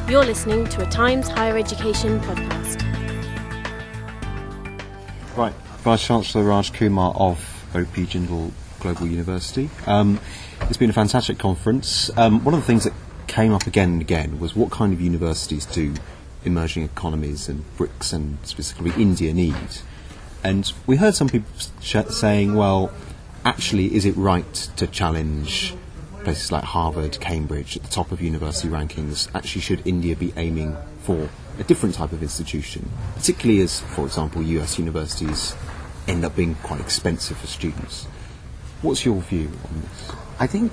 You're listening to a Times Higher Education podcast. Right, Vice-Chancellor Raj Kumar of OP Jindal Global University. It's been a fantastic conference. One of the things that came up again and again was what kind of universities do emerging economies and BRICS and specifically India need? And we heard some people saying, well, actually, is it right to challenge places like Harvard, Cambridge at the top of university rankings? Actually, should India be aiming for a different type of institution, particularly as, for example, US universities end up being quite expensive for students? What's your view on this? I think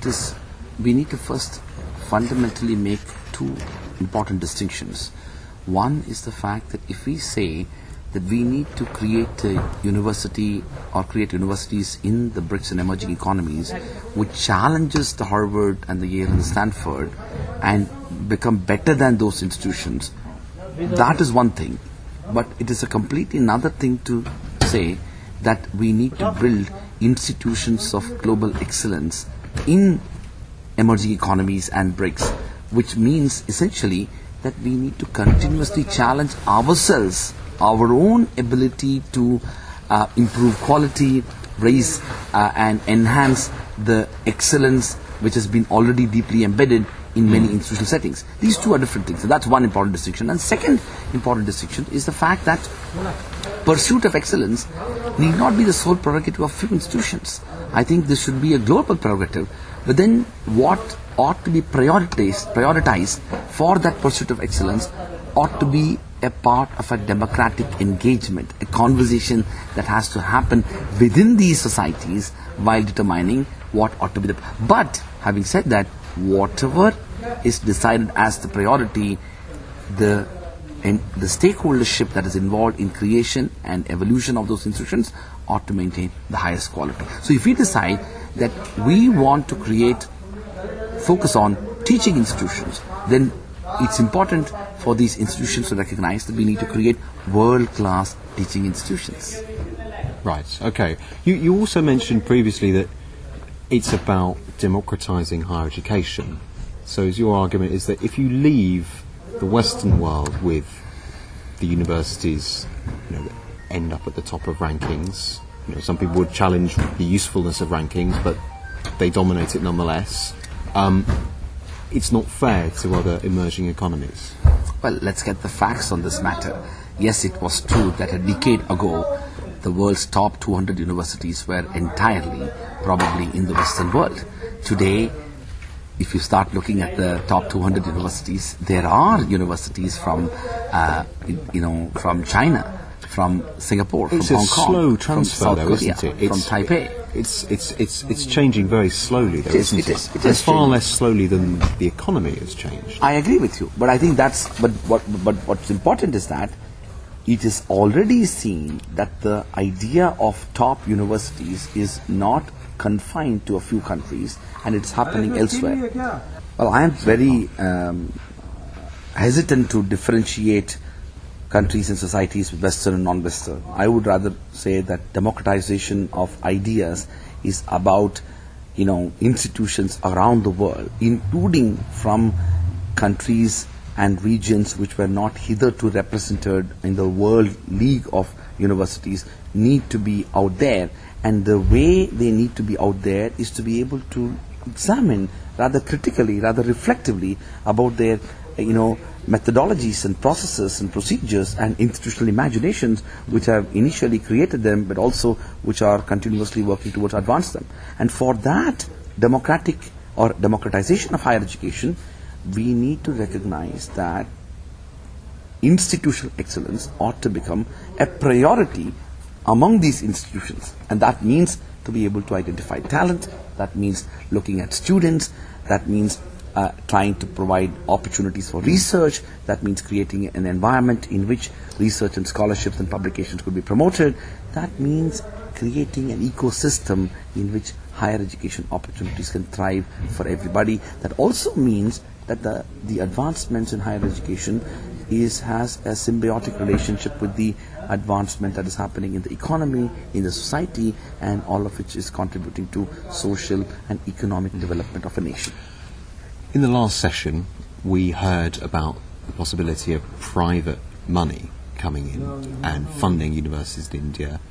we need to first fundamentally make two important distinctions. One is the fact that if we say that we need to create a university or create universities in the BRICS and emerging economies which challenges the Harvard and the Yale and the Stanford and become better than those institutions, that is one thing. But it is a completely another thing to say that we need to build institutions of global excellence in emerging economies and BRICS, which means essentially that we need to continuously challenge ourselves, our own ability to improve quality, raise and enhance the excellence which has been already deeply embedded in many institutional settings. These two are different things. So that's one important distinction. And second important distinction is the fact that pursuit of excellence need not be the sole prerogative of few institutions. I think this should be a global prerogative. But then what ought to be prioritized for that pursuit of excellence ought to be a part of a democratic engagement, a conversation that has to happen within these societies while determining what ought to be the... But having said that, whatever is decided as the priority, the stakeholdership that is involved in creation and evolution of those institutions ought to maintain the highest quality. So if we decide that we want to focus on teaching institutions, then it's important for these institutions to recognize that we need to create world-class teaching institutions. Right, okay. You also mentioned previously that it's about democratizing higher education. So your argument is that if you leave the Western world with the universities, that end up at the top of rankings, some people would challenge the usefulness of rankings, but they dominate it nonetheless. It's not fair to other emerging economies. Well, let's get the facts on this matter. Yes, it was true that a decade ago, the world's top 200 universities were entirely probably in the Western world. Today, if you start looking at the top 200 universities, there are universities from China, from Singapore, from Hong Kong, it's a slow transfer, from South Korea, isn't it? from Taipei. It's changing very slowly, though, isn't it? It is and far changing. less slowly than the economy has changed. I agree with you, but I think what's important is that it is already seen that the idea of top universities is not confined to a few countries, and it's happening elsewhere. Well, I am very hesitant to differentiate countries and societies with Western and non-Western. I would rather say that democratization of ideas is about, institutions around the world, including from countries and regions which were not hitherto represented in the World League of Universities, need to be out there. And the way they need to be out there is to be able to examine rather critically, rather reflectively about their, methodologies and processes and procedures and institutional imaginations which have initially created them, but also which are continuously working towards advance them. And for that democratic or democratization of higher education, we need to recognize that institutional excellence ought to become a priority among these institutions. And that means to be able to identify talent, that means looking at students, that means trying to provide opportunities for research, that means creating an environment in which research and scholarships and publications could be promoted, that means creating an ecosystem in which higher education opportunities can thrive for everybody. That also means that the advancements in higher education has a symbiotic relationship with the advancement that is happening in the economy, in the society, and all of which is contributing to social and economic development of a nation. In the last session, we heard about the possibility of private money coming in and funding universities in India,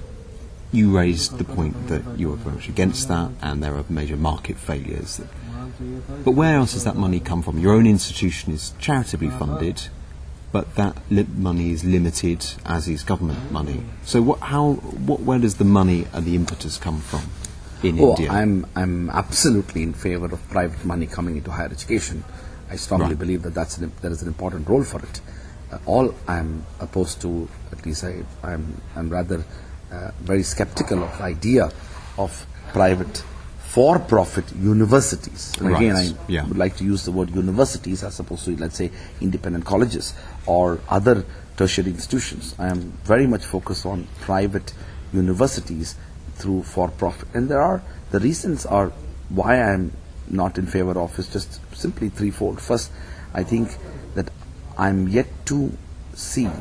you raised the point that you are very much against that and there are major market failures. But where else does that money come from? Your own institution is charitably funded, but that money is limited, as is government money. So where does the money and the impetus come from in India? I'm absolutely in favor of private money coming into higher education. I strongly believe that there is an important role for it. All I'm opposed to, at least I'm rather very skeptical of the idea of private for-profit universities. And again, I would like to use the word universities as opposed to, let's say, independent colleges or other tertiary institutions. I am very much focused on private universities through for-profit. And the reasons are why I am not in favor of is just simply threefold. First, I think that I'm yet to see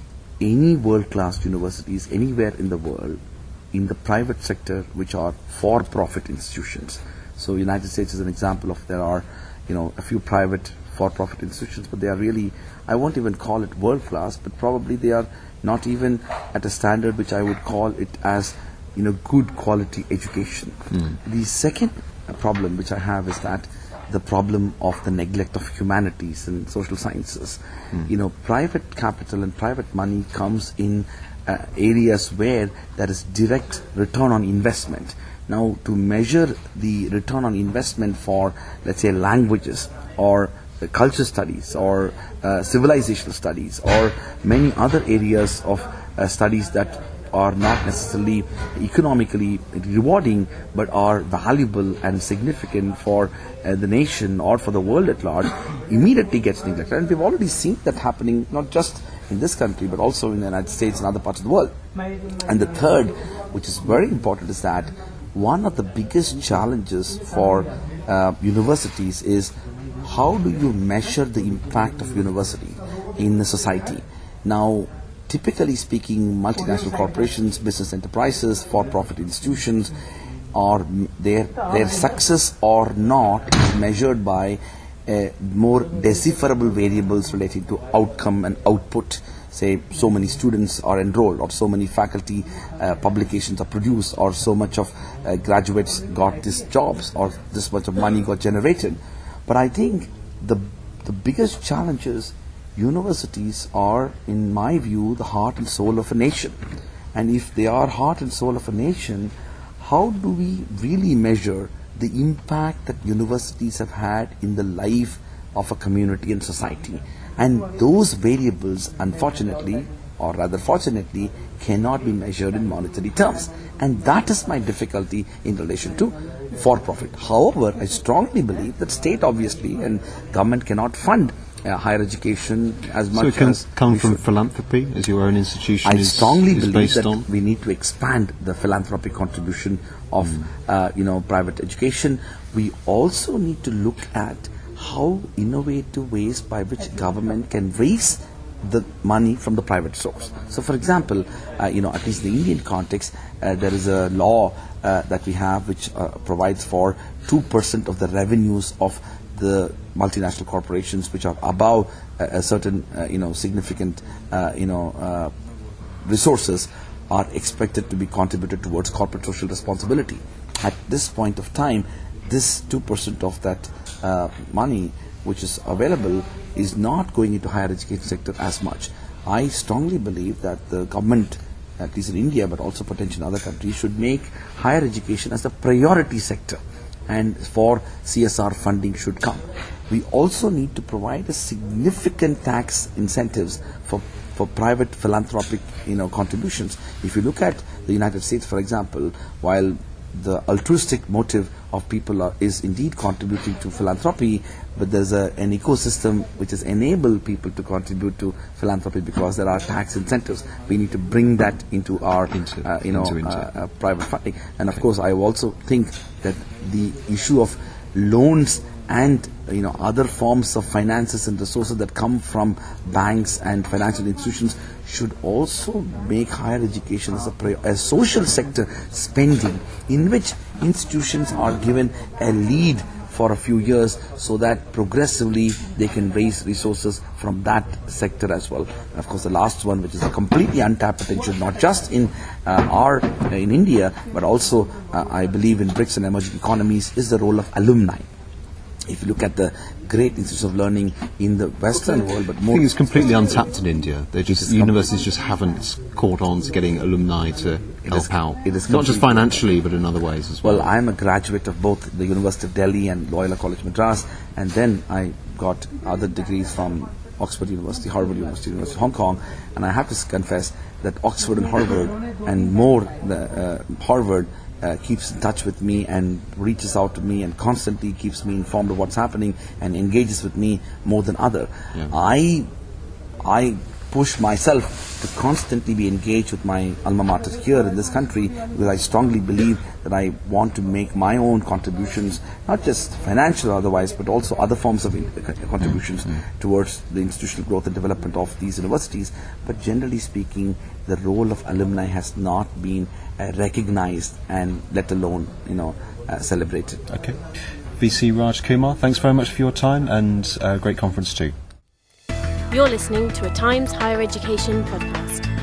any world-class universities anywhere in the world in the private sector which are for-profit institutions. So United States is an example of there are a few private for-profit institutions, but they are really, I won't even call it world-class, but probably they are not even at a standard which I would call it as good quality education. The second problem which I have is that the problem of the neglect of humanities and social sciences. Private capital and private money comes in areas where there is direct return on investment. Now, to measure the return on investment for, let's say, languages or culture studies or civilizational studies or many other areas of studies that are not necessarily economically rewarding but are valuable and significant for the nation or for the world at large, immediately gets neglected. And we've already seen that happening not just in this country but also in the United States and other parts of the world. And the third, which is very important, is that one of the biggest challenges for universities is how do you measure the impact of university in the society? Now, typically speaking, multinational corporations, business enterprises, for-profit institutions, their success or not is measured by more decipherable variables relating to outcome and output. Say, so many students are enrolled, or so many faculty publications are produced, or so much of graduates got these jobs, or this much of money got generated. But I think the biggest challenge is universities are, in my view, the heart and soul of a nation. And if they are heart and soul of a nation, how do we really measure the impact that universities have had in the life of a community and society? And those variables, unfortunately, or rather fortunately, cannot be measured in monetary terms. And that is my difficulty in relation to for-profit. However, I strongly believe that state, obviously, and government cannot fund higher education as much as... So it can come from philanthropy, as your own institution I strongly is believe based that on? We need to expand the philanthropic contribution of private education. We also need to look at how innovative ways by which government can raise the money from the private source. So, for example, at least in the Indian context, there is a law that we have which provides for 2% of the revenues of the multinational corporations which are above a certain, significant, resources are expected to be contributed towards corporate social responsibility. At this point of time, this 2% of that money which is available is not going into higher education sector as much. I strongly believe that the government, at least in India but also potentially in other countries, should make higher education as a priority sector, and for CSR funding should come. We also need to provide a significant tax incentives for private philanthropic contributions. If you look at the United States, for example, while the altruistic motive of people is indeed contributing to philanthropy, but there's an ecosystem which has enabled people to contribute to philanthropy because there are tax incentives. We need to bring that into our private funding. And of course, I also think that the issue of loans and other forms of finances and resources that come from banks and financial institutions should also make higher education as a social sector spending, in which institutions are given a lead for a few years so that progressively they can raise resources from that sector as well. And of course, the last one, which is a completely untapped potential, not just in India, but also I believe in BRICS and emerging economies, is the role of alumni. If you look at the great institutes of learning in the Western world, but more... I think it's completely untapped in India. Universities just haven't caught on to getting alumni to help out. It is not just financially, but in other ways as well. Well, I'm a graduate of both the University of Delhi and Loyola College Madras, and then I got other degrees from Oxford University, Harvard University, University of Hong Kong, and I have to confess that Oxford and Harvard, and more Harvard, keeps in touch with me and reaches out to me and constantly keeps me informed of what's happening and engages with me more than other. Yeah. I push myself to constantly be engaged with my alma mater here in this country, because I strongly believe that I want to make my own contributions, not just financial or otherwise, but also other forms of contributions towards the institutional growth and development of these universities. But generally speaking, the role of alumni has not been recognized and let alone celebrated. Okay. VC Raj Kumar, thanks very much for your time, and great conference too. You're listening to a Times Higher Education podcast.